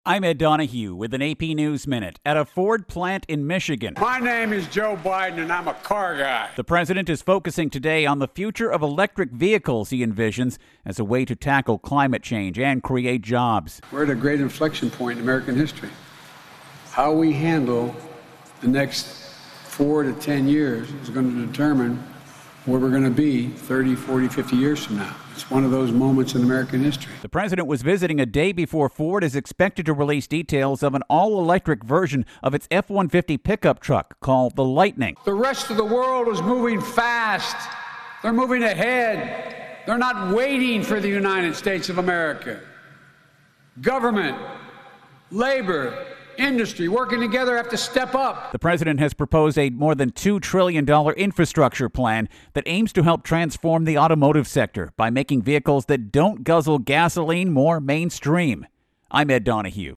I'm Ed Donahue with an AP News Minute. At a Ford plant in Michigan, My name is Joe Biden, and I'm a car guy. the president is focusing today on the future of electric vehicles he envisions as a way to tackle climate change and create jobs. We're at a great inflection point in American history. How we handle the next 4 to 10 years is going to determine where we're going to be 30, 40, 50 years from now. It's one of those moments in American history. The president was visiting a day before Ford is expected to release details of an all-electric version of its F-150 pickup truck called the Lightning. The rest of the world is moving fast. They're moving ahead. They're not waiting for the United States of America. Government, labor, industry working together have to step up. The president has proposed a more than $2 trillion infrastructure plan that aims to help transform the automotive sector by making vehicles that don't guzzle gasoline more mainstream. I'm Ed Donahue.